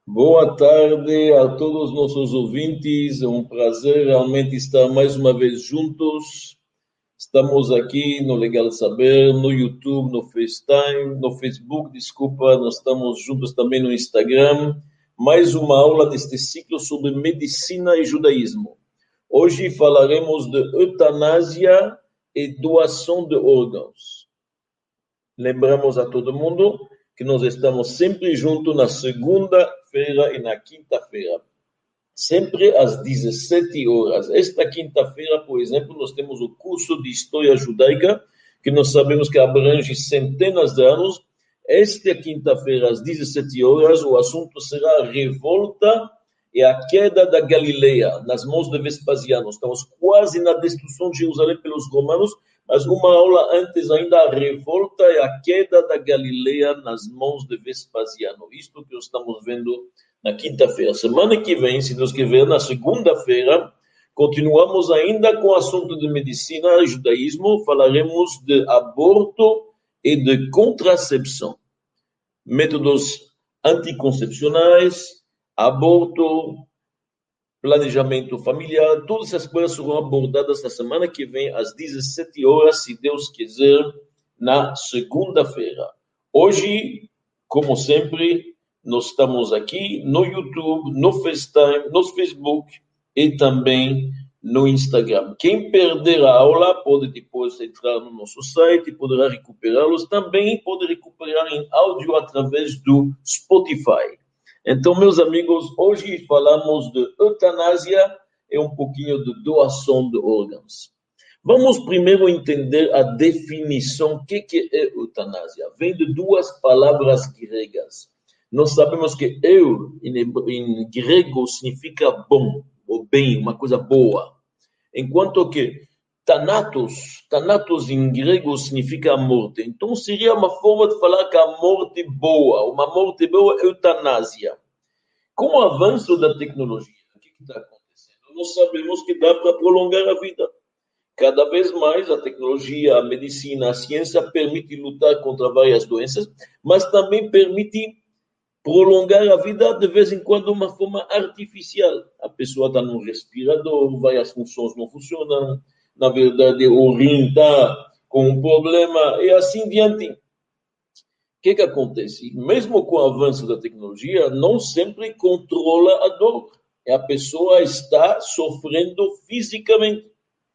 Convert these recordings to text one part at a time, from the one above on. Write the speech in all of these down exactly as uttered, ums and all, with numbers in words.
Boa tarde a todos os nossos ouvintes. É um prazer realmente estar mais uma vez juntos. Estamos aqui no Legal Saber, no YouTube, no FaceTime, no Facebook, desculpa, nós estamos juntos também no Instagram. Mais uma aula deste ciclo sobre medicina e judaísmo. Hoje falaremos de eutanásia e doação de órgãos. Lembramos a todo mundo que nós estamos sempre juntos na segunda-feira e na quinta-feira, sempre às dezessete horas. Esta quinta-feira, por exemplo, nós temos o curso de História Judaica, que nós sabemos que abrange centenas de anos. Esta quinta-feira, às dezessete horas, o assunto será a revolta e a queda da Galileia, nas mãos de Vespasiano. Estamos quase na destruição de Jerusalém pelos romanos, mas uma aula antes ainda, a revolta e a queda da Galileia nas mãos de Vespasiano. Isto que nós estamos vendo na quinta-feira. Semana que vem, se Deus quiser, na segunda-feira, continuamos ainda com o assunto de medicina e judaísmo. Falaremos de aborto e de contracepção. Métodos anticoncepcionais, aborto, planejamento familiar, todas essas coisas serão abordadas na semana que vem, às dezessete horas, se Deus quiser, na segunda-feira. Hoje, como sempre, nós estamos aqui no YouTube, no FaceTime, no Facebook e também no Instagram. Quem perder a aula pode depois entrar no nosso site e poderá recuperá-los. Também pode recuperar em áudio através do Spotify. Então, meus amigos, hoje falamos de eutanásia e um pouquinho de doação de órgãos. Vamos primeiro entender a definição. O que é eutanásia? Vem de duas palavras gregas. Nós sabemos que eu, em grego, significa bom, ou bem, uma coisa boa. Enquanto que thanatos, thanatos em grego significa morte. Então, seria uma forma de falar que a morte boa, uma morte boa é eutanásia. Com o avanço da tecnologia, o que está acontecendo? Nós sabemos que dá para prolongar a vida. Cada vez mais a tecnologia, a medicina, a ciência permite lutar contra várias doenças, mas também permite prolongar a vida de vez em quando de uma forma artificial. A pessoa está num respirador, várias funções não funcionam, na verdade o rim está com um problema e assim diante. O que que acontece? Mesmo com o avanço da tecnologia, não sempre controla a dor. A pessoa está sofrendo fisicamente.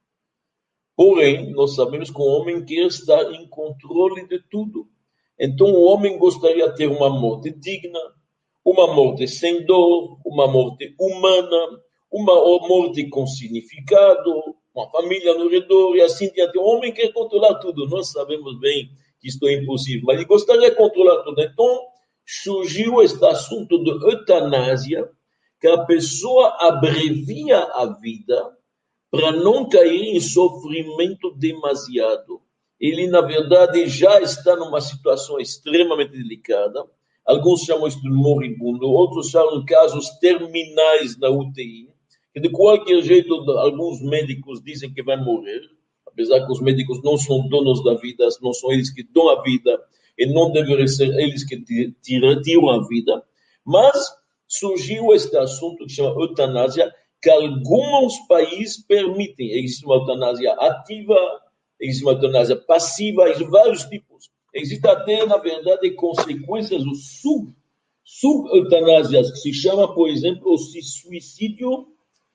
Porém, nós sabemos que o homem quer estar em controle de tudo. Então, o homem gostaria de ter uma morte digna, uma morte sem dor, uma morte humana, uma morte com significado, uma família no redor e assim diante. O homem quer controlar tudo. Nós sabemos bem que isto é impossível, mas ele gostaria de controlar tudo. Então, surgiu este assunto de eutanásia, que a pessoa abrevia a vida para não cair em sofrimento demasiado. Ele, na verdade, já está numa situação extremamente delicada. Alguns chamam isso de moribundo, outros chamam casos terminais na U T I, que de qualquer jeito, alguns médicos dizem que vai morrer, apesar que os médicos não são donos da vida, não são eles que dão a vida, e não deveriam ser eles que tiram a vida. Mas surgiu este assunto que chama eutanásia, que alguns países permitem. Existe uma eutanásia ativa, existe uma eutanásia passiva, existem vários tipos. Existem até, na verdade, consequências do sub, sub-eutanásias, que se chama, por exemplo, o suicídio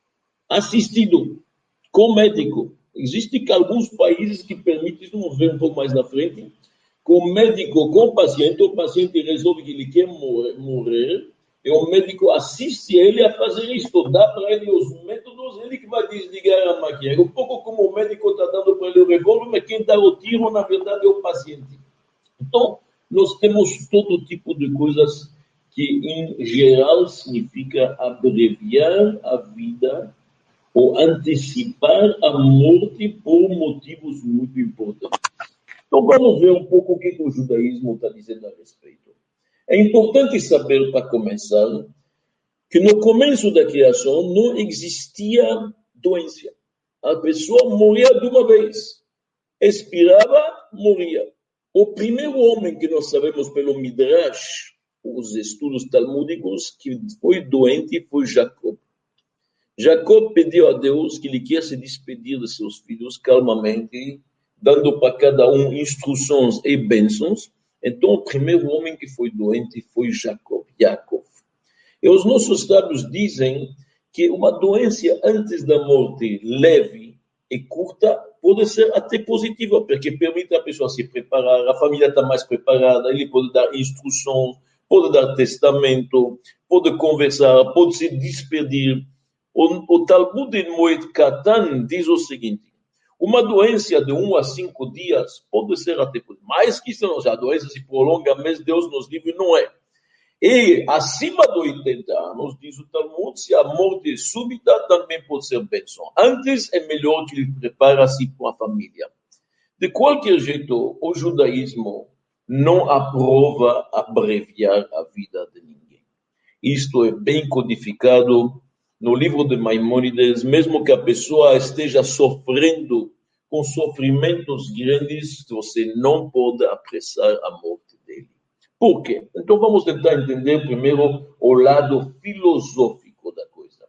assistido com médico. Existem alguns países que permitem, isso vamos ver um pouco mais na frente, com o médico, com o paciente, o paciente resolve que ele quer morrer, e o médico assiste ele a fazer isso, dá para ele os métodos, ele que vai desligar a máquina. Um pouco como o médico está dando para ele o revólver, mas quem dá o tiro, na verdade, é o paciente. Então, nós temos todo tipo de coisas que, em geral, significa abreviar a vida ou antecipar a morte por motivos muito importantes. Então, vamos ver um pouco o que o judaísmo está dizendo a respeito. É importante saber, para começar, que no começo da criação não existia doença. A pessoa morria de uma vez. Expirava, morria. O primeiro homem que nós sabemos pelo Midrash, os estudos talmúdicos que foi doente foi Jacob. Jacob pediu a Deus que ele quer se despedir de seus filhos calmamente, dando para cada um instruções e bênçãos. Então, o primeiro homem que foi doente foi Jacob, Jacob. E os nossos sábios dizem que uma doença antes da morte leve e curta pode ser até positiva, porque permite a pessoa se preparar, a família está mais preparada, ele pode dar instruções, pode dar testamento, pode conversar, pode se despedir. O, o Talmud em Moed Katan diz o seguinte: uma doença de um a cinco dias pode ser até mais que isso, a doença se prolonga, mas Deus nos livre, não é. E acima de oitenta anos, diz o Talmud, se a morte é súbita, também pode ser bênção. Antes é melhor que ele prepare-se com a família. De qualquer jeito, o judaísmo não aprova abreviar a vida de ninguém. Isto é bem codificado no livro de Maimônides, mesmo que a pessoa esteja sofrendo com sofrimentos grandes, você não pode apressar a morte dele. Por quê? Então vamos tentar entender primeiro o lado filosófico da coisa.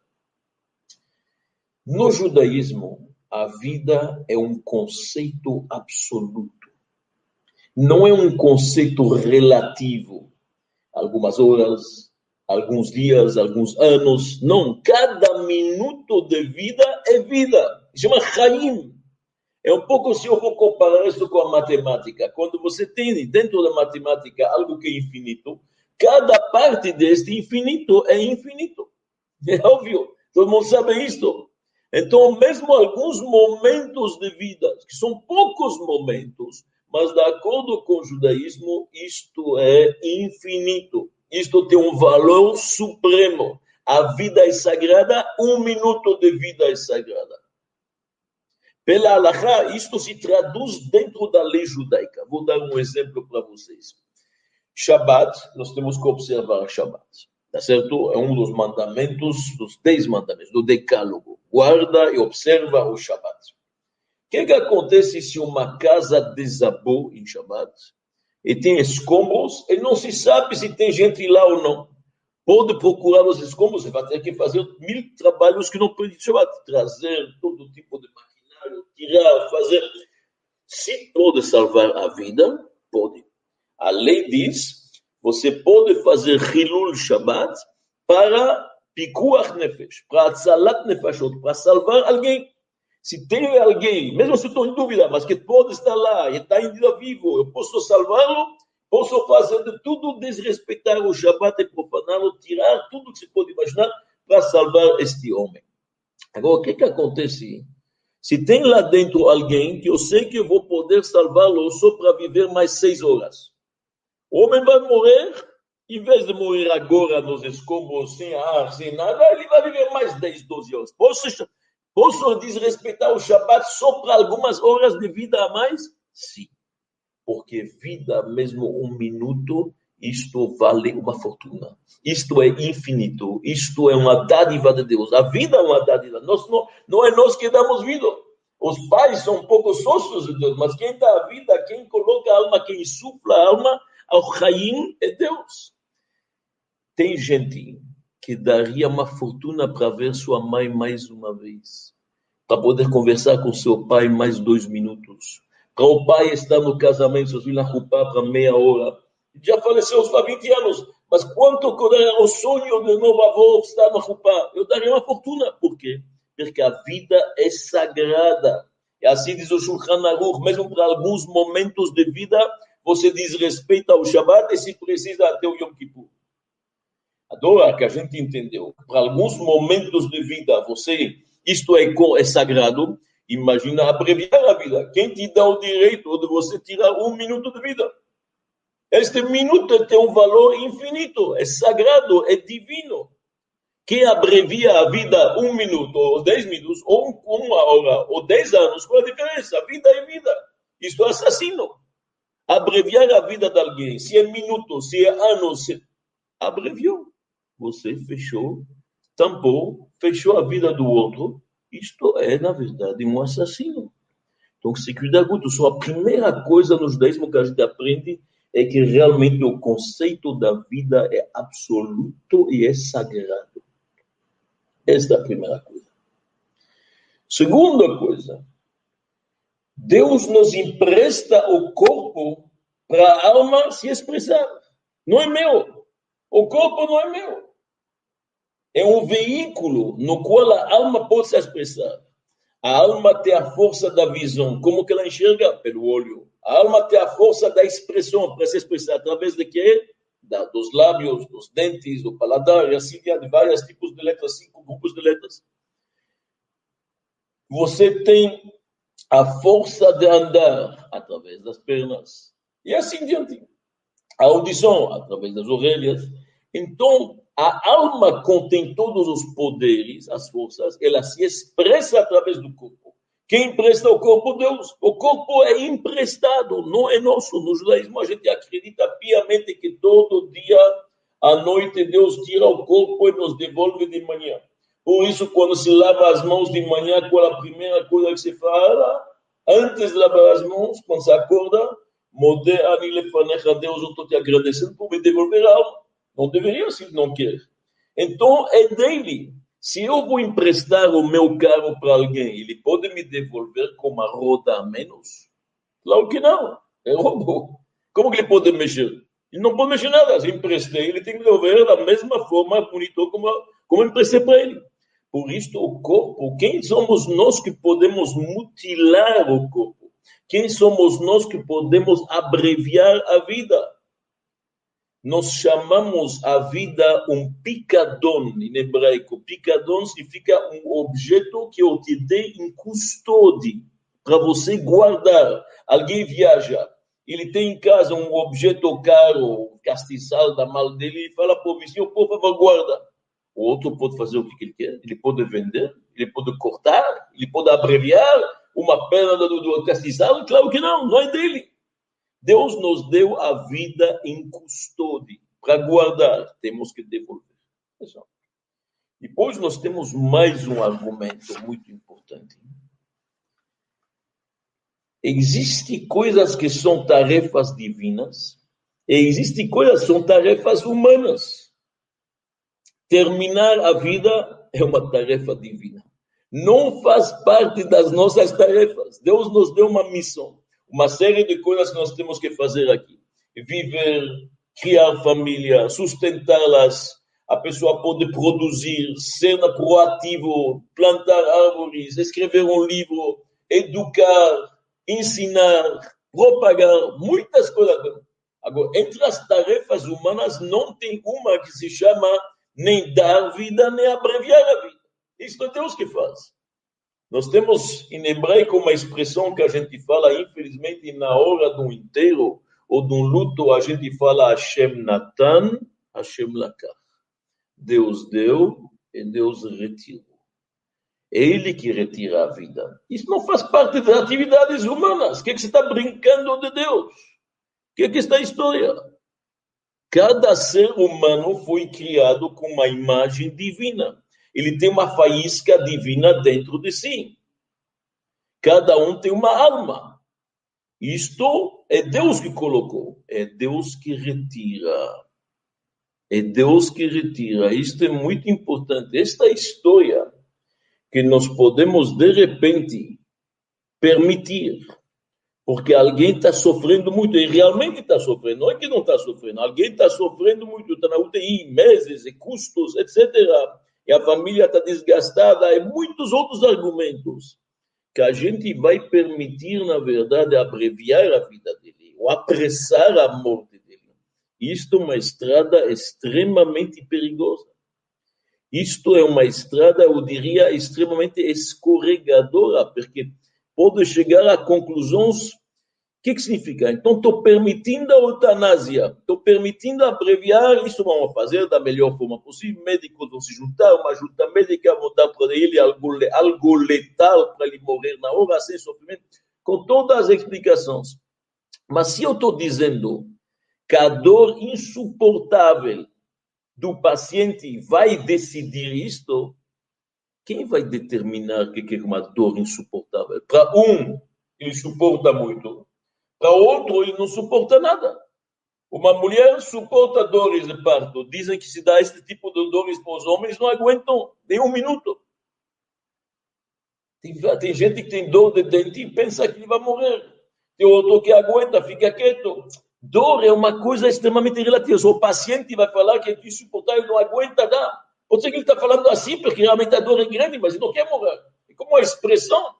No judaísmo, a vida é um conceito absoluto. Não é um conceito relativo. Algumas horas, alguns dias, alguns anos. Não, cada minuto de vida é vida. Chama Chaim. É um pouco se eu vou comparar isso com a matemática. Quando você tem dentro da matemática algo que é infinito, cada parte deste infinito é infinito. É óbvio. Todo mundo sabe isso. Então, mesmo alguns momentos de vida, que são poucos momentos, mas de acordo com o judaísmo, isto é infinito. Isto tem um valor supremo. A vida é sagrada, um minuto de vida é sagrada. Pela halakha, isto se traduz dentro da lei judaica. Vou dar um exemplo para vocês. Shabbat, nós temos que observar Shabbat. Tá certo? É um dos mandamentos, dos dez mandamentos, do decálogo. Guarda e observa o Shabbat. O que, que acontece se uma casa desabou em Shabbat e tem escombros e não se sabe se tem gente lá ou não? Pode procurar os escombros, você vai ter que fazer mil trabalhos que não pode de Shabbat. Trazer todo tipo de maquinário, tirar, fazer. Se pode salvar a vida, pode. A lei diz, você pode fazer Hilul Shabbat para Pikuach Nefesh, para Atzalat Nefashot, para salvar alguém. Se tem alguém, mesmo se estou em dúvida, mas que pode estar lá e está ainda vivo, eu posso salvá-lo, posso fazer de tudo, desrespeitar o Shabbat e profaná-lo, tirar tudo que se pode imaginar para salvar este homem. Agora, o que que acontece? Se tem lá dentro alguém que eu sei que eu vou poder salvá-lo só para viver mais seis horas. O homem vai morrer, em vez de morrer agora nos escombros, sem ar, sem nada, ele vai viver mais dez, doze horas. Posso, posso desrespeitar o Shabbat só para algumas horas de vida a mais? Sim. Porque vida, mesmo um minuto, isto vale uma fortuna. Isto é infinito. Isto é uma dádiva de Deus. A vida é uma dádiva. Nós, não, não é nós que damos vida. Os pais são um pouco sócios de Deus, mas quem dá a vida, quem coloca a alma, quem insufla a alma, ao Chaim é Deus. Tem gente que daria uma fortuna para ver sua mãe mais uma vez, para poder conversar com seu pai mais dois minutos, para o pai estar no casamento, seus filhos ocupar para meia hora. Já faleceu há vinte anos, mas quanto que eu daria o sonho de novo avô estar no ocupar? Eu daria uma fortuna. Por quê? Porque a vida é sagrada. E assim diz o Shulchan Aruch, mesmo para alguns momentos de vida, você desrespeita o Shabbat e se precisa até o Yom Kippur. Agora que a gente entendeu, para alguns momentos de vida, você, isto é, é sagrado, imagina abreviar a vida. Quem te dá o direito de você tirar um minuto de vida? Este minuto tem um valor infinito, é sagrado, é divino. Quem abrevia a vida um minuto, ou dez minutos, ou uma hora, ou dez anos, qual a diferença? Vida é vida. Isto é assassino. Abreviar a vida de alguém, se é minutos, se é anos, se... abreviou. Você fechou, tampou, fechou a vida do outro. Isto é, na verdade, um assassino. Então, se cuida muito. Só a primeira coisa no judaísmo que a gente aprende, é que realmente o conceito da vida é absoluto e é sagrado. Esta é a primeira coisa. Segunda coisa, Deus nos empresta o corpo para a alma se expressar. Não é meu. O corpo não é meu. É um veículo no qual a alma pode se expressar. A alma tem a força da visão. Como que ela enxerga? Pelo olho. A alma tem a força da expressão, para se expressar através de quê? Da, dos lábios, dos dentes, do paladar, e assim de vários tipos de letras, cinco grupos de letras. Você tem a força de andar através das pernas. E assim diante. A audição através das orelhas. Então, a alma contém todos os poderes, as forças, ela se expressa através do corpo. Quem empresta o corpo? Deus. O corpo é emprestado, não é nosso. No judaísmo, a gente acredita piamente que todo dia, à noite, Deus tira o corpo e nos devolve de manhã. Por isso, quando se lava as mãos de manhã, qual a primeira coisa que se fala? Antes de lavar as mãos, quando se acorda, Modé ani lefanecha, Deus, eu estou te agradecendo por me devolver a alma. Não deveria se não quer. Então, é dele. Se eu vou emprestar o meu carro para alguém, ele pode me devolver com uma roda a menos? Claro que não. É roubo. Como que ele pode mexer? Ele não pode mexer nada. Se emprestei, ele tem que devolver da mesma forma bonito como, como emprestei para ele. Por isso, o corpo, quem somos nós que podemos mutilar o corpo? Quem somos nós que podemos abreviar a vida? Nós chamamos a vida um picadon, em hebraico. Picadon significa um objeto que eu te dei em custódia, para você guardar. Alguém viaja, ele tem em casa um objeto caro, castiçal da mal dele, e fala para o vizinho, por favor, guarda. O outro pode fazer o que ele quer, ele pode vender, ele pode cortar, ele pode abreviar uma perna do, do castiçal, claro que não, não é dele. Deus nos deu a vida em custódia, para guardar, temos que devolver. Depois nós temos mais um argumento muito importante. Existem coisas que são tarefas divinas, e existem coisas que são tarefas humanas. Terminar a vida é uma tarefa divina. Não faz parte das nossas tarefas. Deus nos deu uma missão. Uma série de coisas que nós temos que fazer aqui. Viver, criar família, sustentá-las. A pessoa pode produzir, ser proativo, plantar árvores, escrever um livro, educar, ensinar, propagar, muitas coisas. Agora, entre as tarefas humanas, não tem uma que se chama nem dar vida, nem abreviar a vida. Isso é Deus que faz. Nós temos em hebraico uma expressão que a gente fala, infelizmente, na hora de um enterro ou de um luto, a gente fala Hashem Natan, Hashem Lakach. Deus deu e Deus retirou. É Ele que retira a vida. Isso não faz parte das atividades humanas. O que, é que você está brincando de Deus? O que é que está a história? Cada ser humano foi criado com uma imagem divina. Ele tem uma faísca divina dentro de si. Cada um tem uma alma. Isto é Deus que colocou. É Deus que retira. É Deus que retira. Isto é muito importante. Esta história que nós podemos, de repente, permitir. Porque alguém está sofrendo muito. E realmente está sofrendo. Não é que não está sofrendo. Alguém está sofrendo muito. Está na U T I, meses, e custos, etcétera. E a família está desgastada, e muitos outros argumentos que a gente vai permitir, na verdade, abreviar a vida dele, ou apressar a morte dele. Isto é uma estrada extremamente perigosa. Isto é uma estrada, eu diria, extremamente escorregadora, porque pode chegar a conclusões. O que, que significa? Então, estou permitindo a eutanásia, estou permitindo abreviar, isso vamos fazer da melhor forma possível, médicos vão se juntar, uma junta médica, vão dar para ele algo, algo letal para ele morrer na hora, sem sofrimento, com todas as explicações. Mas se eu estou dizendo que a dor insuportável do paciente vai decidir isto, quem vai determinar o que é uma dor insuportável? Para um, ele suporta muito. Para outro, ele não suporta nada. Uma mulher suporta dores de parto. Dizem que se dá esse tipo de dores para os homens, não aguentam nem um minuto. Tem, tem gente que tem dor de dente e pensa que ele vai morrer. Tem outro que aguenta, fica quieto. Dor é uma coisa extremamente relativa. Se o paciente vai falar que é insuportável, não aguenta, dá. Pode ser que ele está falando assim, porque realmente a dor é grande, mas ele não quer morrer. É como uma expressão.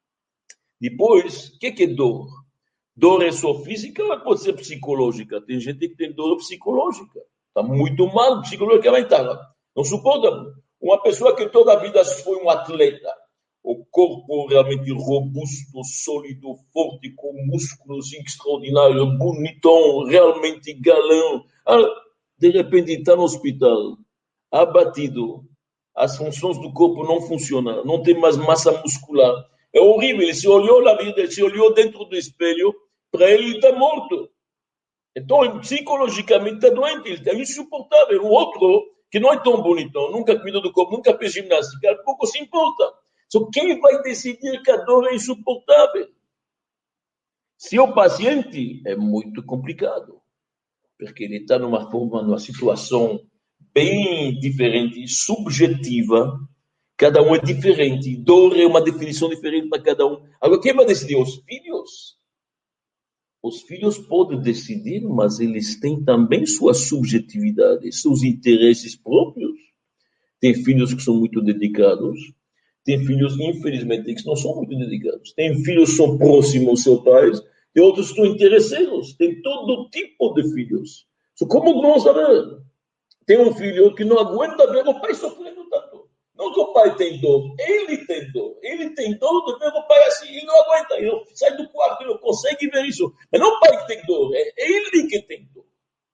Depois, o que é dor? Dor é só física ou pode ser psicológica? Tem gente que tem dor psicológica. Está muito mal psicologicamente. Não suporta. Uma pessoa que toda a vida foi um atleta, o corpo realmente robusto, sólido, forte, com músculos extraordinários, bonitão, realmente galão. De repente está no hospital, abatido, as funções do corpo não funcionam, não tem mais massa muscular. É horrível, ele se olhou na vida, ele se olhou dentro do espelho, para ele ele está morto. Então, psicologicamente está doente, ele está insuportável. O outro, que não é tão bonitão, nunca cuidou do corpo, nunca fez ginástica, pouco se importa. Só quem vai decidir que a dor é insuportável? Se o paciente, é muito complicado, porque ele está numa forma, numa situação bem diferente, subjetiva, cada um é diferente, dor é uma definição diferente para cada um. Agora, quem vai decidir? Os filhos? Os filhos podem decidir, mas eles têm também sua subjetividade, seus interesses próprios. Tem filhos que são muito dedicados, tem filhos, infelizmente, que não são muito dedicados. Tem filhos que são próximos aos seus pais, tem outros que estão interesseiros. Tem todo tipo de filhos. So, como não saber? Tem um filho que não aguenta ver o pai sofrendo tanto. Não que o pai tem dor, ele tem dor. Ele tem dor de ver o pai assim, ele não aguenta. Ele não sai do quarto, ele não consegue ver isso. Mas não o pai que tem dor, é ele que tem dor.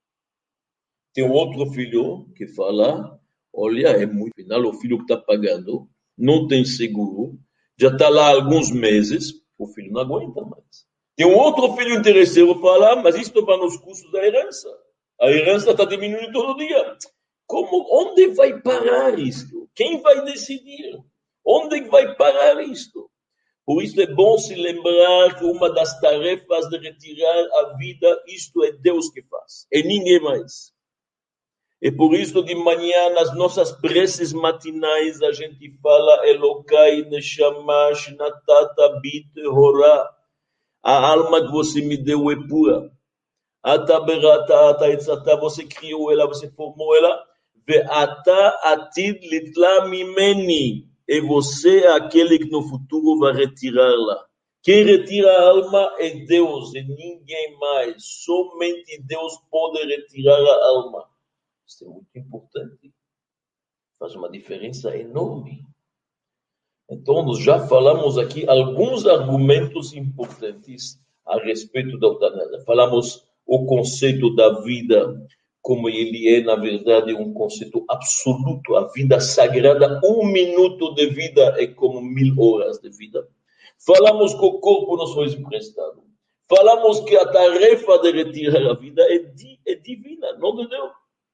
Tem um outro filho que fala, olha, é muito final, o filho que está pagando, não tem seguro, já está lá há alguns meses, o filho não aguenta mais. Tem um outro filho interesseiro que fala, mas isso vai nos custos da herança. A herança está diminuindo todo dia. Como, onde vai parar isto? Quem vai decidir? Onde vai parar isto? Por isso é bom se lembrar que uma das tarefas de retirar a vida, isto é Deus que faz, é ninguém mais. E por isso de manhã, nas nossas preces matinais, a gente fala Elokai Neshamash Natata Bit Horá. A alma que você me deu é pura. Ata berata, ata etzata, você criou ela, você formou ela. Ve'ata atid litla mimeni. E você é aquele que no futuro vai retirá-la. Quem retira a alma é Deus, e ninguém mais. Somente Deus pode retirar a alma. Isso é muito importante. Faz uma diferença enorme. Então, nós já falamos aqui alguns argumentos importantes a respeito da eutanásia. Falamos o conceito da vida, como ele é, na verdade, um conceito absoluto. A vida sagrada, um minuto de vida é como mil horas de vida. Falamos que o corpo nos foi emprestado. Falamos que a tarefa de retirar a vida é, di, é divina, não de Deus.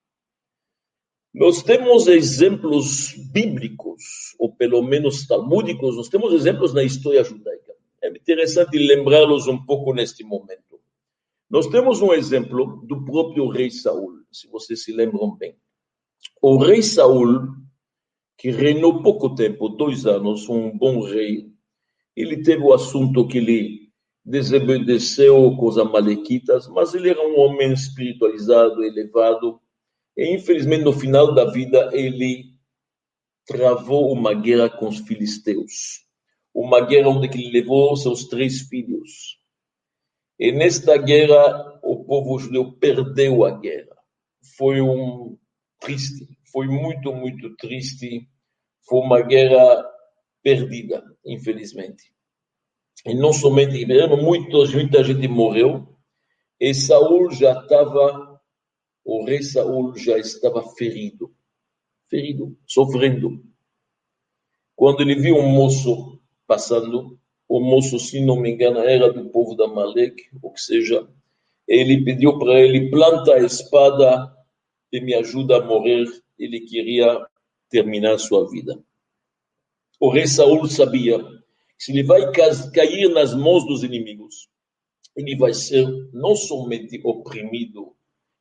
Nós temos exemplos bíblicos, ou pelo menos talmúdicos, nós temos exemplos na história judaica. É interessante lembrá-los um pouco neste momento. Nós temos um exemplo do próprio rei Saul, se vocês se lembram bem. O rei Saul, que reinou pouco tempo, dois anos, um bom rei, ele teve o assunto que ele desobedeceu com os amalequitas, mas ele era um homem espiritualizado, elevado. E, infelizmente, no final da vida, ele travou uma guerra com os filisteus. Uma guerra onde ele levou seus três filhos. E nesta guerra, o povo judeu perdeu a guerra. Foi um triste, foi muito, muito triste. Foi uma guerra perdida, infelizmente. E não somente, muitos, muita gente morreu. E Saul já estava... O rei Saul já estava ferido, ferido, sofrendo. Quando ele viu um moço passando, o moço, se não me engano, era do povo da Amaleque, ou que seja, ele pediu para ele, planta a espada e me ajuda a morrer. Ele queria terminar sua vida. O rei Saul sabia que se ele vai cair nas mãos dos inimigos, ele vai ser não somente oprimido,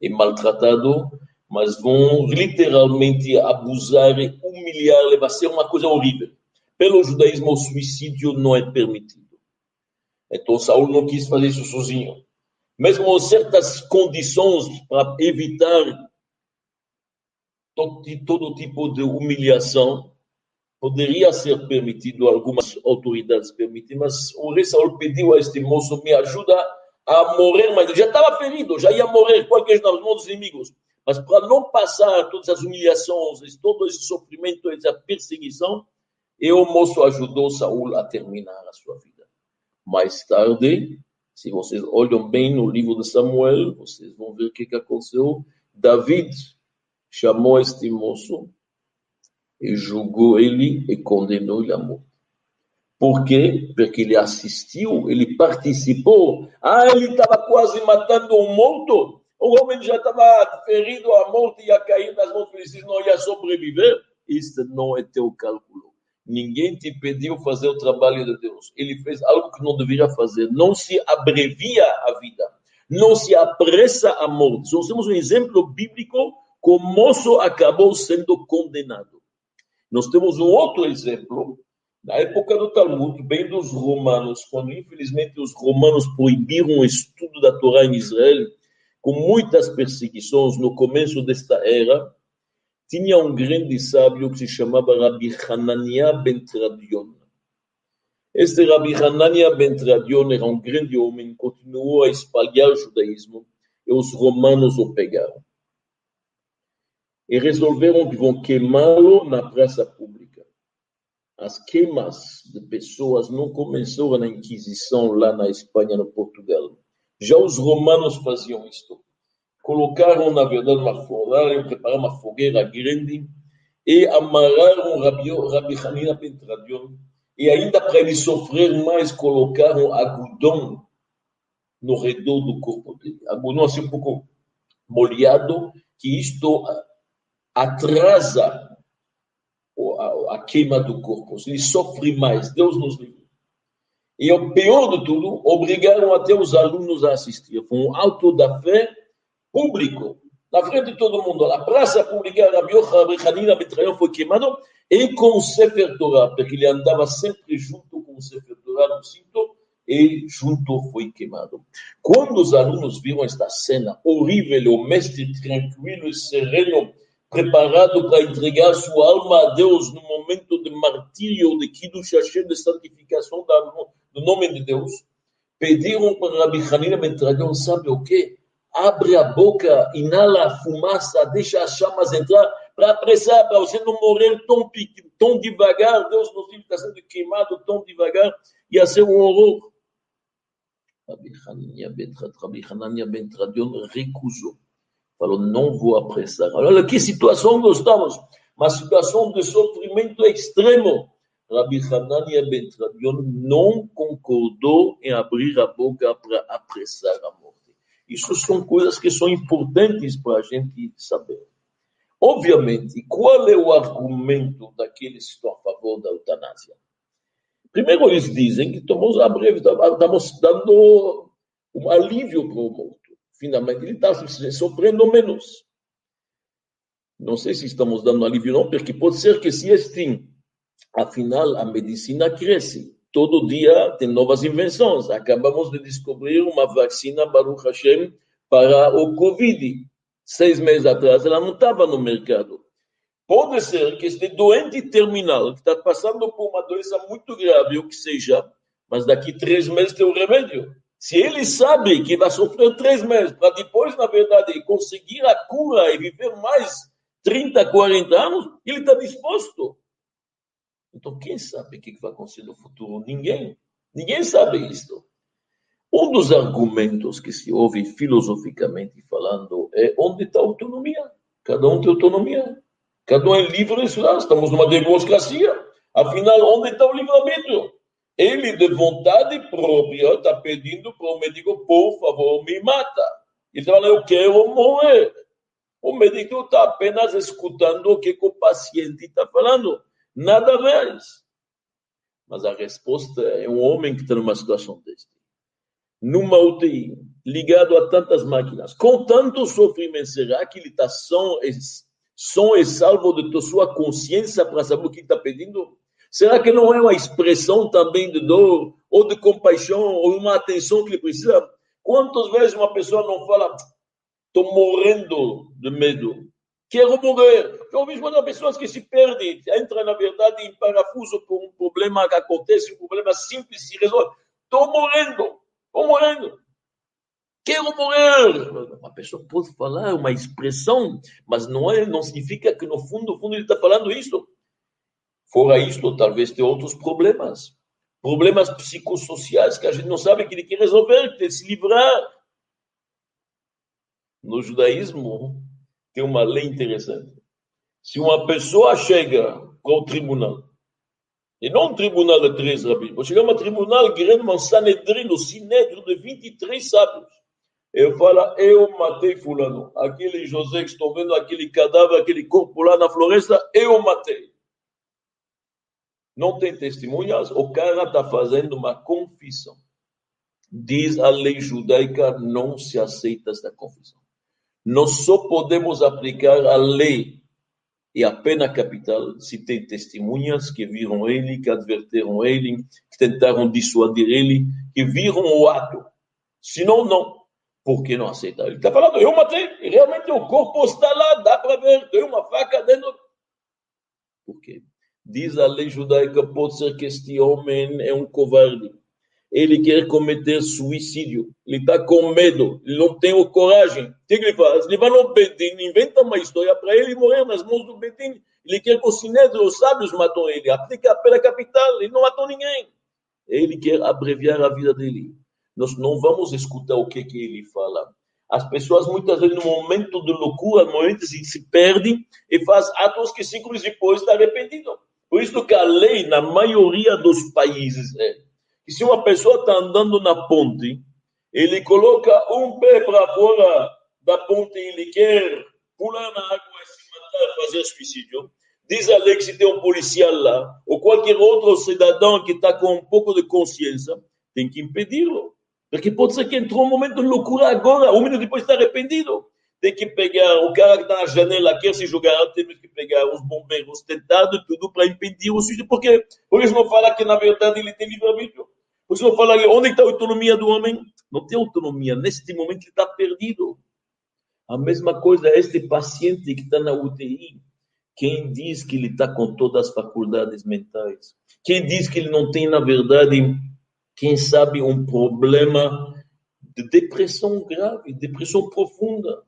e maltratado, mas vão literalmente abusar e humilhar, vai ser uma coisa horrível. Pelo judaísmo, o suicídio não é permitido. Então, Saul não quis fazer isso sozinho. Mesmo certas condições para evitar todo, todo tipo de humilhação, poderia ser permitido, algumas autoridades permitem, mas o rei Saul pediu a este moço, me ajuda a morrer, mas ele já estava ferido, já ia morrer, qualquer nas mãos dos inimigos. Mas para não passar todas as humilhações, todo esse sofrimento, essa perseguição, e o moço ajudou Saul a terminar a sua vida. Mais tarde, se vocês olham bem no livro de Samuel, vocês vão ver o que aconteceu. David chamou este moço e julgou ele e condenou ele à morte. Por quê? Porque ele assistiu, ele participou. Ah, ele estava quase matando um morto. O homem já estava ferido à morte, ia cair nas mãos felizes, não ia sobreviver. Isso não é teu cálculo. Ninguém te pediu fazer o trabalho de Deus. Ele fez algo que não deveria fazer. Não se abrevia a vida. Não se apressa a morte. Nós temos um exemplo bíblico que o moço acabou sendo condenado. Nós temos um outro exemplo, na época do Talmud, bem dos romanos, quando infelizmente os romanos proibiram o estudo da Torá em Israel, com muitas perseguições no começo desta era, tinha um grande sábio que se chamava Rabbi Hanania ben Tradion. Este Rabbi Hanania ben Tradion era um grande homem, continuou a espalhar o judaísmo, e os romanos o pegaram. E resolveram que vão queimá-lo na praça pública. As queimas de pessoas não começaram na Inquisição lá na Espanha, no Portugal. Já os romanos faziam isto. Colocaram, na verdade, uma fogueira, prepararam uma fogueira grande e amarraram Rabbi, Rabbi Hanina ben Tradion. E ainda para ele sofrer mais, colocaram algodão no redor do corpo dele. Algodão assim um pouco molhado, que isto atrasa a, a queima do corpo. Ele sofre mais, Deus nos livre. E o pior de tudo, obrigaram até os alunos a assistir. Foi um auto da fé público, na frente de todo mundo. A praça pública, Rabbi Hanina ben Tradion foi queimado, e com o Sefer Torah, porque ele andava sempre junto com o Sefer Torah no cinto, e junto foi queimado. Quando os alunos viram esta cena horrível, o mestre tranquilo e sereno, preparado para entregar sua alma a Deus no momento de martírio, de Kiddush Hashem, de santificação do nome de Deus, pediram para Rabbi Hanina ben Tradion, sabe o quê? Abre a boca, inala a fumaça, deixa as chamas entrar, para apressar, para você não morrer tão, tão devagar. Deus nos livre, está sendo queimado tão devagar, ia ser um horror. Rabbi Hanania ben Tradion recusou. Falou, não vou apressar. Olha que situação nós estamos. Uma situação de sofrimento extremo. Rabbi Hanania ben Tradion não concordou em abrir a boca para apressar a morte. Isso são coisas que são importantes para a gente saber. Obviamente, qual é o argumento daqueles que estão a favor da eutanásia? Primeiro, eles dizem que estamos, a breve, estamos dando um alívio para o morto. Finalmente, ele está sofrendo menos. Não sei se estamos dando alívio ou não, porque pode ser que se este, afinal, a medicina cresce. Todo dia tem novas invenções. Acabamos de descobrir uma vacina, Baruch Hashem, para o Covid. Seis meses atrás, ela não estava no mercado. Pode ser que este doente terminal, que está passando por uma doença muito grave, ou que seja, mas daqui três meses tem o remédio. Se ele sabe que vai sofrer três meses, para depois, na verdade, conseguir a cura e viver mais trinta, quarenta anos, ele está disposto. Então, quem sabe o que vai acontecer no futuro? Ninguém. Ninguém sabe isso. Um dos argumentos que se ouve filosoficamente falando é onde está a autonomia. Cada um tem autonomia. Cada um é livre de estudar. Estamos numa democracia. Afinal, onde está o livre-arbítrio? Ele, de vontade própria, está pedindo para o médico, por favor, me mata. Ele fala, eu quero morrer. O médico está apenas escutando o que o paciente está falando. Nada mais. Mas a resposta é um homem que está numa situação desta. Numa U T I, ligado a tantas máquinas, com tanto sofrimento, será que ele está são, são e salvo de sua consciência para saber o que está pedindo? Será que não é uma expressão também de dor, ou de compaixão, ou uma atenção que ele precisa? Quantas vezes uma pessoa não fala, estou morrendo de medo, quero morrer? Já ouvi muitas pessoas que se perdem, entram, na verdade, em parafuso por um problema que acontece, um problema simples, se resolve. Estou morrendo, estou morrendo. Quero morrer. Uma pessoa pode falar uma expressão, mas não, é, não significa que no fundo, no fundo ele está falando isso. Fora isto, talvez tenha outros problemas. Problemas psicossociais que a gente não sabe que ele quer resolver, quer se livrar. No judaísmo, tem uma lei interessante. Se uma pessoa chega para o tribunal, e não um tribunal de três rabinos, chega a um tribunal grande, um Sanedrin, o Sinédrio de vinte e três sábios. Eu falo, eu matei fulano. Aquele José que estou vendo, aquele cadáver, aquele corpo lá na floresta, eu matei. Não tem testemunhas, o cara está fazendo uma confissão. Diz a lei judaica, não se aceita esta confissão. Nós só podemos aplicar a lei e a pena capital se tem testemunhas que viram ele, que adverteram ele, que tentaram dissuadir ele, que viram o ato. Senão, não. Por que não aceitar? Ele está falando, eu matei, e realmente o corpo está lá, dá para ver, tem uma faca dentro. Por quê? Diz a lei judaica, pode ser que este homem é um covarde. Ele quer cometer suicídio. Ele está com medo. Ele não tem a coragem. O que ele faz? Ele vai no Bedim, inventa uma história para ele morrer nas mãos do Bedim. Ele quer que o Sinédrio, os sábios matam ele. Aplica a pena capital. Ele não matou ninguém. Ele quer abreviar a vida dele. Nós não vamos escutar o que, que ele fala. As pessoas, muitas vezes, no momento de loucura, no momento de se perdem e fazem atos que cinco dias depois estão arrependidos. Por isso que a lei, na maioria dos países, é que se uma pessoa está andando na ponte, ele coloca um pé para fora da ponte e ele quer pular na água e se matar, fazer suicídio. Diz a lei que se tem um policial lá, ou qualquer outro cidadão que está com um pouco de consciência, tem que impedi-lo. Porque pode ser que entrou um momento de loucura agora, um minuto depois está arrependido. Tem que pegar o cara que está na janela, quer se jogar, temos que pegar os bombeiros, tentar de tudo para impedir o suicídio. Por quê? Por isso não fala que, na verdade, ele tem livre-arbítrio. Por isso não fala que onde está a autonomia do homem? Não tem autonomia. Neste momento ele está perdido. A mesma coisa é este paciente que está na U T I. Quem diz que ele está com todas as faculdades mentais? Quem diz que ele não tem, na verdade, quem sabe, um problema de depressão grave, depressão profunda?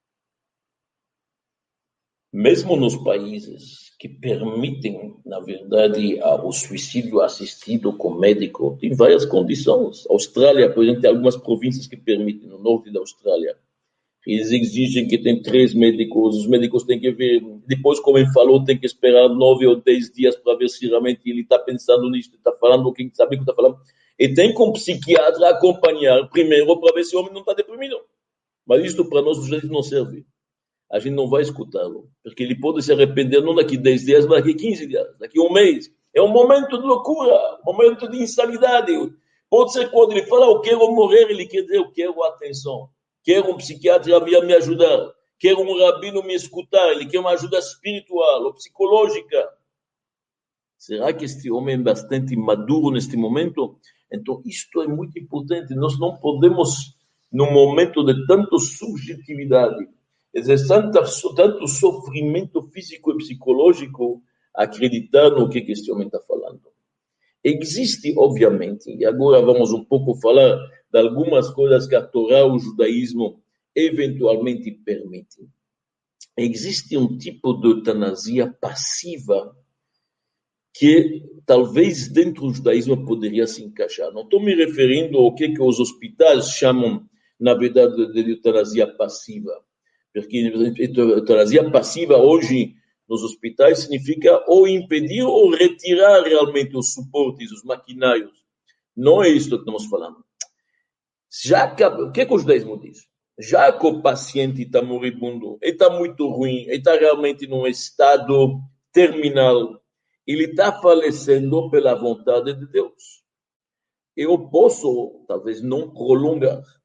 Mesmo nos países que permitem, na verdade, o suicídio assistido com médico, tem várias condições. A Austrália, por exemplo, tem algumas províncias que permitem, no norte da Austrália. Eles exigem que tem três médicos, os médicos têm que ver, depois, como ele falou, tem que esperar nove ou dez dias para ver se realmente ele está pensando nisso, está falando o que sabe o que está falando. E tem como psiquiatra acompanhar primeiro para ver se o homem não está deprimido. Mas isso para nós, os não serve. A gente não vai escutá-lo, porque ele pode se arrepender não daqui dez dias, mas daqui quinze dias, daqui um mês. É um momento de loucura, um momento de insanidade. Pode ser quando ele fala, eu quero morrer, ele quer dizer, eu quero atenção. Quero um psiquiatra me ajudar. Quero um rabino me escutar. Ele quer uma ajuda espiritual ou psicológica. Será que este homem é bastante maduro neste momento? Então, isto é muito importante. Nós não podemos, num momento de tanta subjetividade, tanto, tanto sofrimento físico e psicológico, acreditar no que este homem está falando. Existe, obviamente, e agora vamos um pouco falar de algumas coisas que a Torá, o judaísmo, eventualmente permitem. Existe um tipo de eutanásia passiva que talvez dentro do judaísmo poderia se encaixar. Não estou me referindo ao que, que os hospitais chamam, na verdade, de eutanásia passiva. Porque eutanásia passiva hoje nos hospitais significa ou impedir ou retirar realmente os suportes, os maquinários. Não é isso que estamos falando. Já que, o que, que o judaísmo diz? Já que o paciente está moribundo, ele está muito ruim, ele está realmente num estado terminal, ele está falecendo pela vontade de Deus. Eu posso, talvez, não prolongar.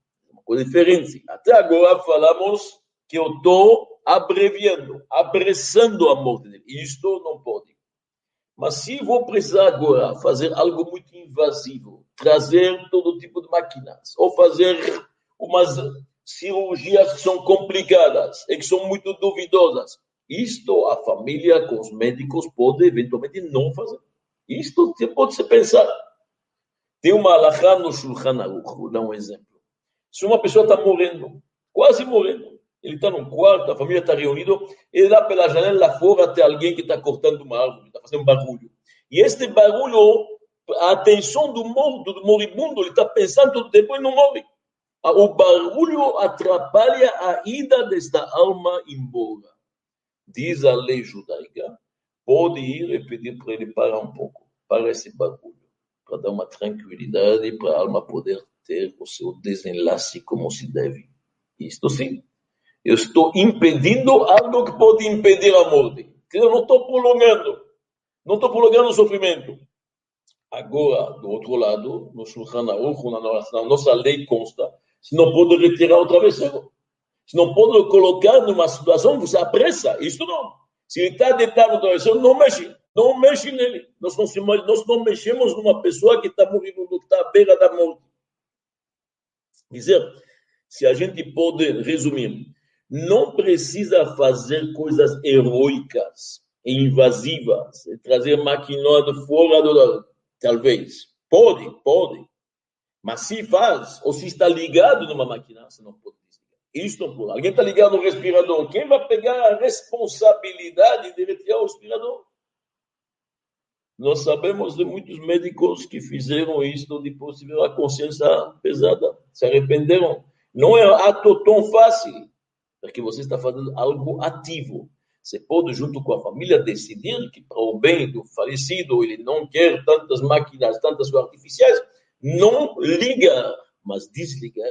uma coisa diferente. Até agora falamos que eu estou abreviando, apressando a morte dele. Isto não pode. Mas se vou precisar agora fazer algo muito invasivo, trazer todo tipo de máquinas, ou fazer umas cirurgias que são complicadas e que são muito duvidosas, isto a família com os médicos pode eventualmente não fazer. Isto pode se pensar. Tem uma alahá no Shulchan Aruch, vou dar um exemplo. Se uma pessoa está morrendo, quase morrendo, ele está num quarto, a família está reunida, ele dá pela janela lá fora até alguém que está cortando uma árvore, está fazendo barulho. E este barulho, a atenção do morto, do moribundo, ele está pensando todo o tempo e não morre. O barulho atrapalha a ida desta alma embora. Diz a lei judaica, pode ir e pedir para ele parar um pouco, para esse barulho, para dar uma tranquilidade, para a alma poder ter o seu desenlace como se deve. Isto sim. Eu estou impedindo algo que pode impedir a morte. Eu não estou prolongando. Não estou prolongando o sofrimento. Agora, do outro lado, no Shulchan Aruch, na nossa, na nossa lei consta, se não pode retirar o travesseiro. Se não pode colocar numa situação que você apressa. Isso não. Se ele está deitado no travesseiro, não mexe. Não mexe nele. Nós não, se, nós não mexemos numa pessoa que está morrendo, que está à beira da morte. Dizer, se a gente pode resumir, não precisa fazer coisas heróicas e invasivas, e trazer maquinóide fora do... Talvez. Pode, pode. Mas se faz, ou se está ligado numa máquina, você não pode desligar. Isso não pode. Alguém está ligado no respirador. Quem vai pegar a responsabilidade de retirar o respirador? Nós sabemos de muitos médicos que fizeram isso depois tiveram a consciência pesada, se arrependeram. Não é ato tão fácil, porque você está fazendo algo ativo. Você pode, junto com a família, decidir que para o bem do falecido, ele não quer tantas máquinas, tantas coisas artificiais, não ligar, mas desligar.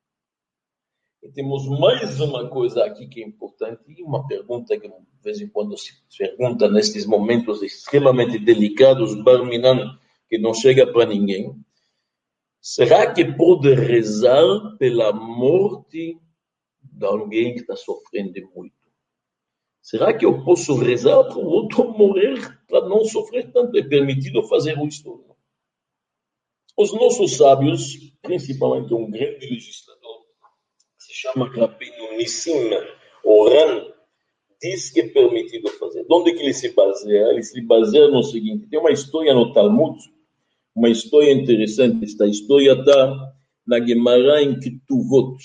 E temos mais uma coisa aqui que é importante, uma pergunta que de vez em quando se pergunta nesses momentos extremamente delicados, barminan, que não chega para ninguém. Será que pode rezar pela morte de alguém que está sofrendo muito? Será que eu posso rezar para o outro morrer, para não sofrer tanto? É permitido fazer isso? Os nossos sábios, principalmente um grande legislador, que se chama Rabbeinu Nissim Oran, diz que é permitido fazer. De onde que ele se baseia? Ele se baseia no seguinte, tem uma história no Talmud, uma história interessante, esta história está na Gemara em Ketuvot.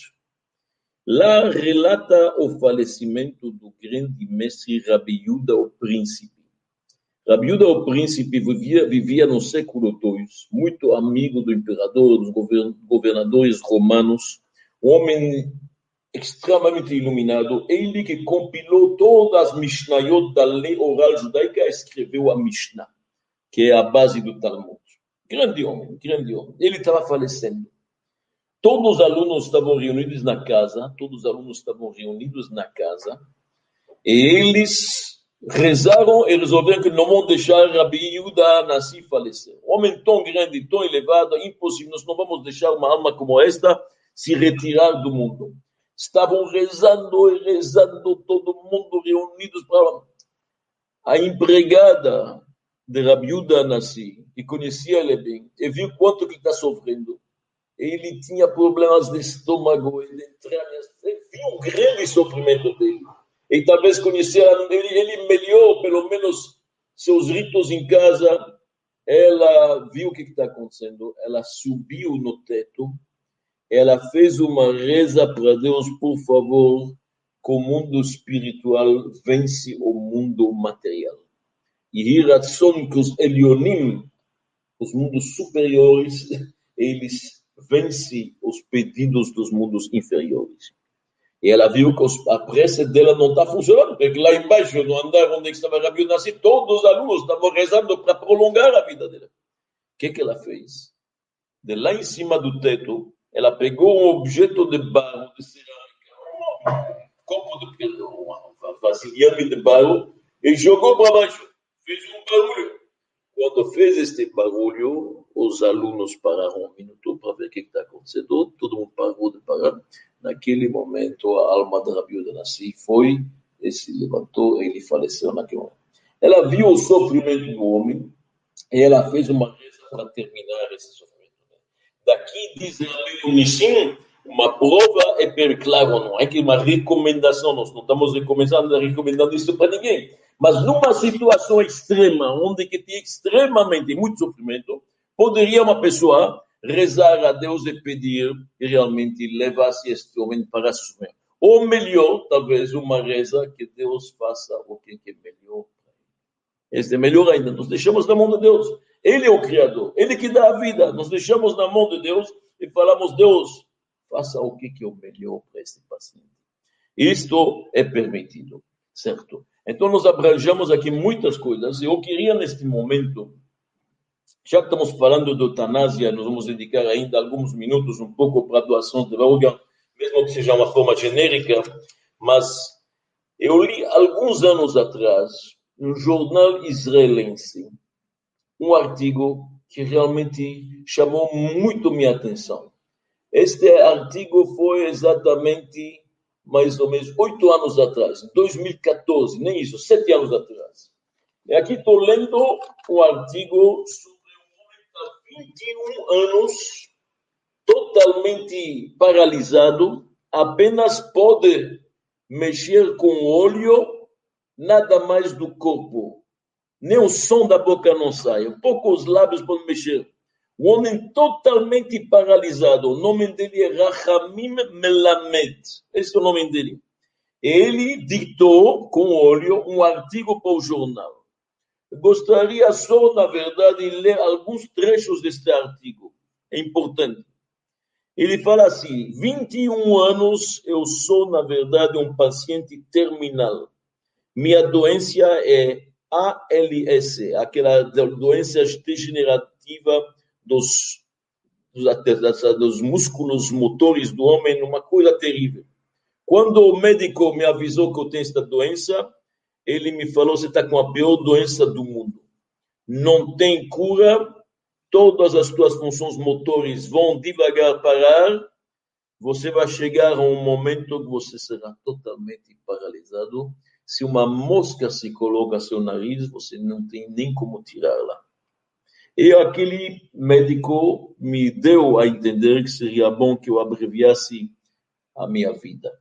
Lá relata o falecimento do grande mestre Rabi Yehuda, o príncipe. Rabi Yehuda, o príncipe, vivia, vivia no século dois, muito amigo do imperador, dos governadores romanos, um homem extremamente iluminado. Ele que compilou todas as Mishnayot da lei oral judaica, escreveu a Mishnah, que é a base do Talmud. Grande homem, grande homem. Ele estava falecendo. Todos os alunos estavam reunidos na casa, todos os alunos estavam reunidos na casa, e eles rezaram e resolveram que não vão deixar Rabi Yehuda nascer e falecer. Um homem tão grande, tão elevado, impossível, nós não vamos deixar uma alma como esta se retirar do mundo. Estavam rezando e rezando, todo mundo reunidos para... A empregada de Rabi Yehuda nascer, que conhecia ele bem, e viu quanto que está sofrendo. Ele tinha problemas de estômago, de entranhas, viu o grande sofrimento dele. E talvez conhecia ele, ele melhorou pelo menos seus ritos em casa. Ela viu o que está acontecendo, ela subiu no teto, ela fez uma reza para Deus, por favor, que o mundo espiritual vence o mundo material. E Hiratzon, que os Elionim, os mundos superiores, eles vence os pedidos dos mundos inferiores. E ela viu que a prece dela não está funcionando, porque lá embaixo, no andar onde estava Rabi Yehuda, todos os alunos estavam rezando para prolongar a vida dela. O que que ela fez? De lá em cima do teto, ela pegou um objeto de barro, de cerâmica, um copo de pedra, uma vasilhame de barro, e jogou para baixo. Fez um barulho. Quando fez este barulho, os alunos pararam um minuto para ver o que está acontecendo. Todo mundo parou de parar. Naquele momento, a alma da Rabi Yehuda Hanassi foi e se levantou e ele faleceu naquele momento. Ela viu o sofrimento do homem e ela fez uma reza para terminar esse sofrimento. Daqui diz o Nissim, uma prova é per claro, não é que uma recomendação, nós não estamos recomendando, recomendando isso para ninguém, mas numa situação extrema, onde que tem extremamente muito sofrimento, poderia uma pessoa rezar a Deus e pedir que realmente levasse este homem para sofrer. Ou melhor, talvez uma reza que Deus faça o que é melhor. Este é melhor ainda, nós deixamos na mão de Deus. Ele é o Criador, Ele que dá a vida. Nós deixamos na mão de Deus e falamos, Deus, faça o que é o melhor para este paciente. Isto é permitido, certo? Então nós abrangemos aqui muitas coisas. Eu queria neste momento, já que estamos falando de eutanásia, nós vamos dedicar ainda alguns minutos um pouco para a doação de órgão, mesmo que seja uma forma genérica, mas eu li alguns anos atrás, no jornal israelense, um artigo que realmente chamou muito minha atenção. Este artigo foi exatamente mais ou menos oito anos atrás, dois mil e quatorze, nem isso, sete anos atrás. E aqui estou lendo um artigo sobre um homem que há vinte e um anos, totalmente paralisado, apenas pode mexer com o olho, nada mais do corpo. Nem o som da boca não sai, pouco os lábios podem mexer. O homem totalmente paralisado, o nome dele é Rahamim Melamed, esse é o nome dele. Ele ditou com o olho um artigo para o jornal. Eu gostaria só, na verdade, de ler alguns trechos deste artigo, é importante. Ele fala assim, vinte e um anos, eu sou, na verdade, um paciente terminal. Minha doença é A L S, aquela doença degenerativa dos, dos, dos músculos motores do homem, uma coisa terrível. Quando o médico me avisou que eu tenho esta doença, ele me falou, você está com a pior doença do mundo. Não tem cura, todas as tuas funções motores vão devagar parar, você vai chegar a um momento que você será totalmente paralisado. Se uma mosca se coloca no seu nariz, você não tem nem como tirá-la. E aquele médico me deu a entender que seria bom que eu abreviasse a minha vida.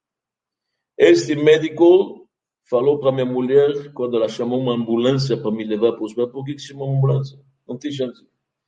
Este médico falou para minha mulher, quando ela chamou uma ambulância para me levar para o hospital, por que que chamou uma ambulância? Não tem chance.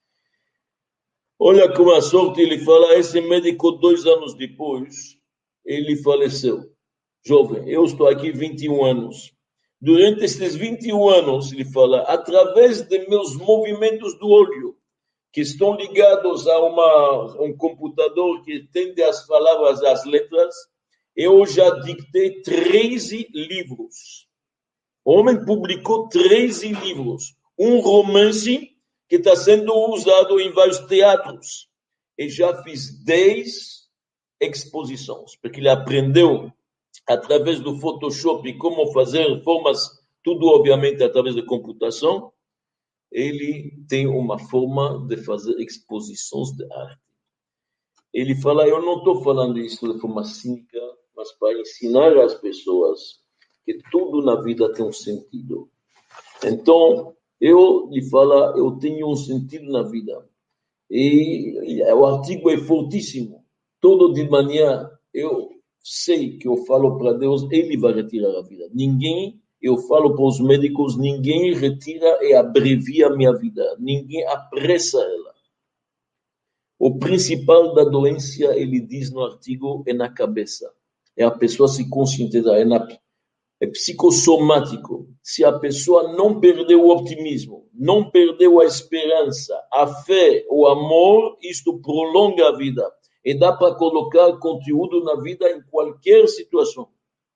Olha com a sorte, ele fala, esse médico, dois anos depois, ele faleceu. Jovem, eu estou aqui vinte e um anos. Durante esses vinte e um anos, ele fala, através de meus movimentos do olho, que estão ligados a uma, um computador que entende as palavras, as letras, eu já dictei treze livros. O homem publicou treze livros. Um romance que está sendo usado em vários teatros. E já fiz dez exposições, porque ele aprendeu através do Photoshop como fazer formas, tudo obviamente através da computação. Ele tem uma forma de fazer exposições de arte. Ele fala, eu não estou falando isso de forma cínica, mas para ensinar às pessoas que tudo na vida tem um sentido. Então, eu lhe falo, eu tenho um sentido na vida. E, e o artigo é fortíssimo. Todo de manhã, eu sei que eu falo para Deus, Ele vai retirar a vida. Ninguém, eu falo para os médicos, ninguém retira e abrevia a minha vida. Ninguém apressa ela. O principal da doença, ele diz no artigo, é na cabeça. É a pessoa se conscientizar, é, na, é psicossomático. Se a pessoa não perdeu o optimismo, não perdeu a esperança, a fé, o amor, isto prolonga a vida. E dá para colocar conteúdo na vida em qualquer situação.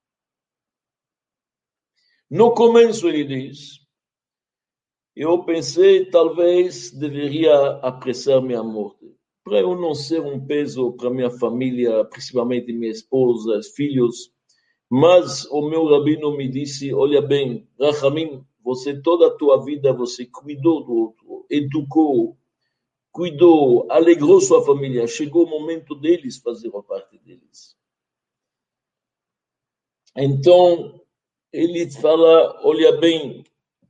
No começo ele diz, eu pensei talvez deveria apressar minha morte, para eu não ser um peso para minha família, principalmente minha esposa, filhos. Mas o meu rabino me disse, olha bem, Rahamim, Você, toda a tua vida, você cuidou do outro, educou, cuidou, alegrou sua família. Chegou o momento deles fazer a parte deles. Então, ele fala, olha bem,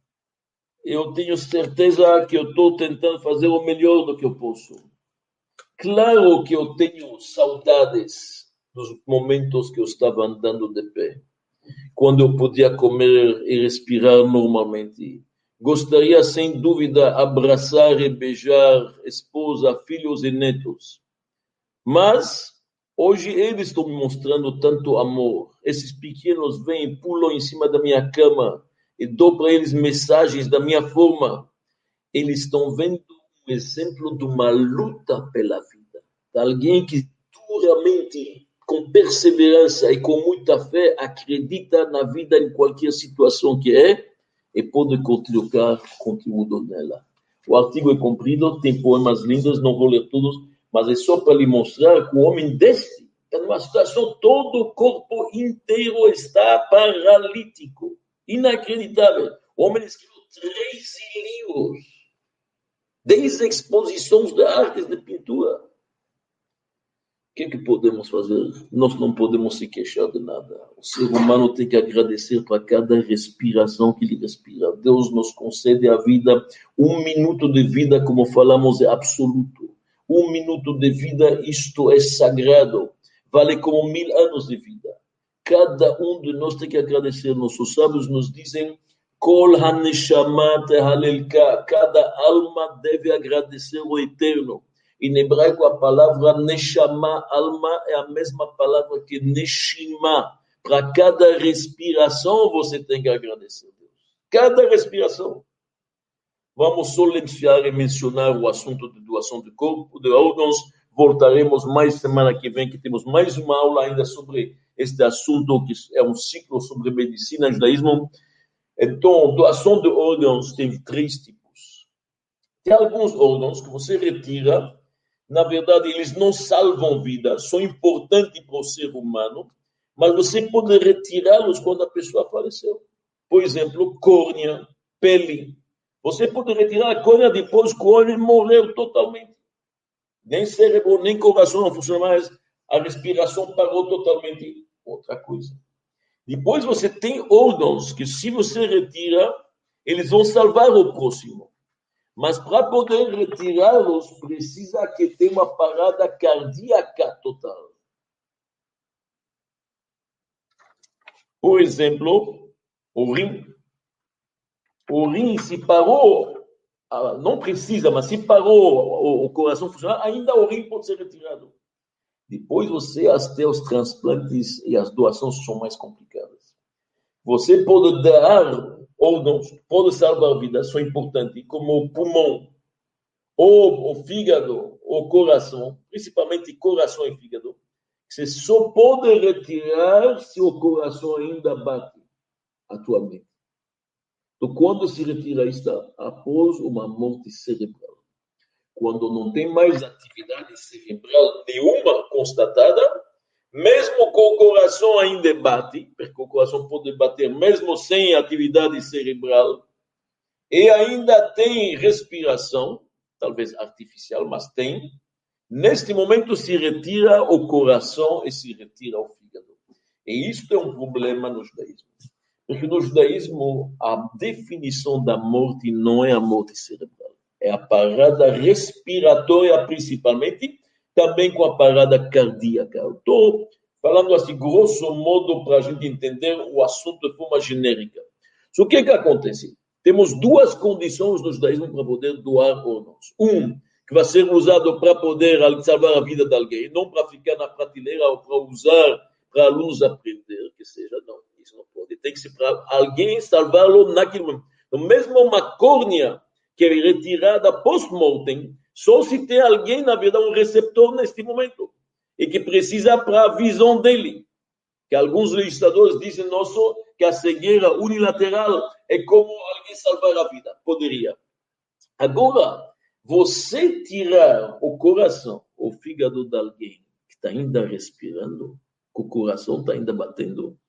eu tenho certeza que eu estou tentando fazer o melhor do que eu posso. Claro que eu tenho saudades dos momentos que eu estava andando de pé, quando eu podia comer e respirar normalmente. Gostaria, sem dúvida, abraçar e beijar esposa, filhos e netos. Mas hoje eles estão me mostrando tanto amor. Esses pequenos vêm, pulam em cima da minha cama e dou para eles mensagens da minha forma. Eles estão vendo um exemplo de uma luta pela vida. De alguém que duramente, com perseverança e com muita fé, acredita na vida em qualquer situação que é e pode colocar conteúdo nela. O artigo é comprido, tem poemas lindos, não vou ler todos, mas é só para lhe mostrar que o homem deste, é numa situação, todo o corpo inteiro está paralítico. Inacreditável. O homem escreveu treze livros, dez exposições de artes de pintura. O que é que podemos fazer? Nós não podemos se queixar de nada. O ser humano tem que agradecer para cada respiração que ele respira. Deus nos concede a vida. Um minuto de vida, como falamos, é absoluto. Um minuto de vida, isto é sagrado. Vale como mil anos de vida. Cada um de nós tem que agradecer. Nossos sábios nos dizem, Kol haneshama tehalelka. Cada alma deve agradecer o Eterno. Em hebraico, a palavra neshama, alma, é a mesma palavra que neshima. Para cada respiração, você tem que agradecer a Deus. Cada respiração. Vamos só e mencionar o assunto de doação de corpo, de órgãos. Voltaremos mais semana que vem, que temos mais uma aula ainda sobre este assunto, que é um ciclo sobre medicina e judaísmo. Então, doação de órgãos tem três tipos. Tem alguns órgãos que você retira, na verdade, eles não salvam vidas, são importantes para o ser humano, mas você pode retirá-los quando a pessoa faleceu. Por exemplo, córnea, pele. Você pode retirar a córnea depois que o homem morreu totalmente. Nem cérebro, nem coração não funciona mais, a respiração parou totalmente. Outra coisa. Depois você tem órgãos que, se você retira, eles vão salvar o próximo. Mas para poder retirá-los, precisa que tenha uma parada cardíaca total. Por exemplo, o rim. O rim, se parou, não precisa, mas se parou o coração funcionar, ainda o rim pode ser retirado. Depois você, até os transplantes e as doações são mais complicadas. Você pode dar órgãos, pode salvar vidas, são importantes, como o pulmão, ou o fígado, o coração, principalmente coração e fígado. Você só pode retirar se o coração ainda bate atualmente. Então, quando se retira isso após uma morte cerebral, quando não tem mais atividade cerebral nenhuma constatada, mesmo com o coração ainda bate, porque o coração pode bater mesmo sem atividade cerebral, e ainda tem respiração, talvez artificial, mas tem, neste momento se retira o coração e se retira o fígado. E isto é um problema no judaísmo. Porque no judaísmo, a definição da morte não é a morte cerebral. É a parada respiratória, principalmente, também com a parada cardíaca. Estou falando assim, grosso modo, para a gente entender o assunto de forma genérica. So, o que é que acontece? Temos duas condições no judaísmo para poder doar órgãos. Um, que vai ser usado para poder salvar a vida de alguém, não para ficar na prateleira ou para usar para alunos aprender, que seja, não. Isso não pode. Tem que ser para alguém salvá-lo naquele momento. Então, mesmo uma córnea que é retirada post-mortem, só se tem alguém, na verdade, um receptor neste momento, e que precisa para a visão dele. Que alguns legisladores dizem, nosso, que a cegueira unilateral é como alguém salvar a vida. Poderia. Agora, você tirar o coração, o fígado de alguém que está ainda respirando, que o coração está ainda batendo,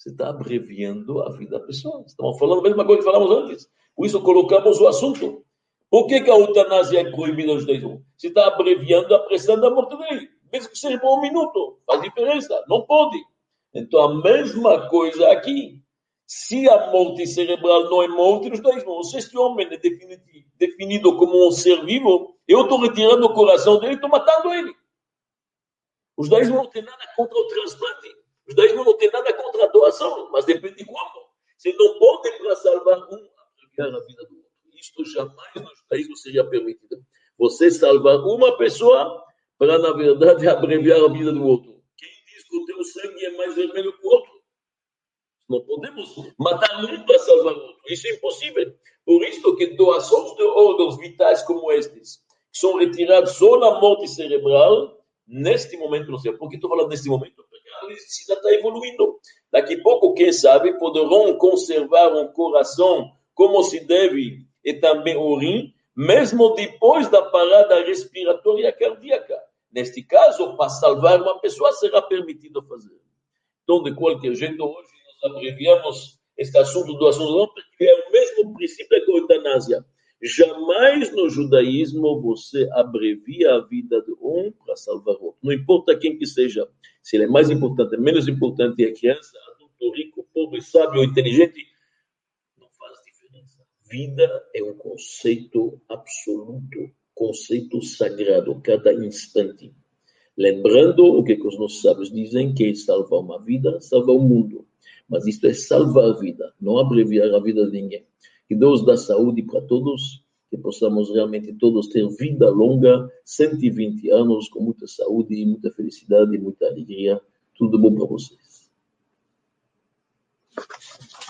você está abreviando a vida da pessoa. Estamos falando a mesma coisa que falamos antes. Por isso colocamos o assunto. Por que, que a eutanásia é proibida nos Estados Unidos? Você está abreviando a pressão da morte dele. Mesmo que seja por um minuto. Faz diferença. Não pode. Então, a mesma coisa aqui. Se a morte cerebral não é morte, nos Estados Unidos, se este homem é definido, definido como um ser vivo, eu estou retirando o coração dele e estou matando ele. Os Estados Unidos não tem nada contra o transplante. Os Estados Unidos não tem nada contra a doação. Mas depende de como. Você não pode, para salvar um, abreviar a vida do outro. Isto jamais nos países seria permitido. Você salvar uma pessoa para, na verdade, abreviar a vida do outro. Quem diz que o teu sangue é mais vermelho que o outro? Não podemos matar um para salvar o outro. Isso é impossível. Por isso que doações de órgãos vitais como estes, que são retirados só na morte cerebral, neste momento não sei. Por que estou falando neste momento? Porque a medicina está evoluindo. Daqui a pouco, quem sabe, poderão conservar um coração como se deve e também o rim, mesmo depois da parada respiratória cardíaca. Neste caso, para salvar uma pessoa, será permitido fazer. Então, de qualquer jeito, hoje nós abreviamos este assunto do assunto, porque é o mesmo princípio que a eutanásia. Jamais no judaísmo você abrevia a vida de um para salvar o outro. Não importa quem que seja. Se ele é mais importante, menos importante, é criança, adulto, rico, pobre, sábio, inteligente, vida é um conceito absoluto, conceito sagrado, cada instante. Lembrando o que os nossos sábios dizem, que salvar uma vida, salvar o mundo. Mas isto é salvar a vida, não abreviar a vida de ninguém. Que Deus dá saúde para todos, que possamos realmente todos ter vida longa, cento e vinte anos, com muita saúde, muita felicidade e muita alegria. Tudo bom para vocês.